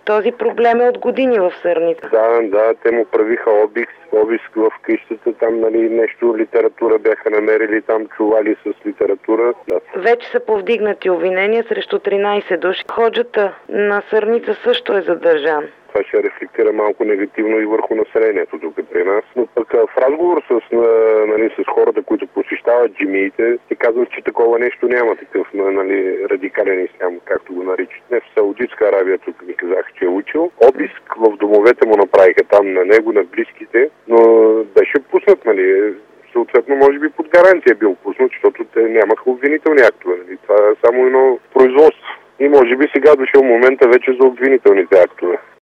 Този проблем е от години в Сърница. Да, те му правиха обиск в къщата, там нещо литература бяха намерили, там чували с литература. Да. Вече са повдигнати обвинения срещу 13 души. Ходжата на Сърница също е задържан. Това ще рефлектира малко негативно и върху населението тук при нас. Но пък в разговор с хората, които посещават джамиите, те казват, че такова нещо няма, такъв радикален ислям, както го наричат. Не, в Саудитска Аравия тук ми казаха, че е учил. Обиск в домовете му направиха там на него, на близките, но беше пуснат, съответно, може би под гаранция бил пуснат, защото те нямаха обвинителни актове. Това е само едно производство. И може би сега дошъл момента вече за обвинителните актове.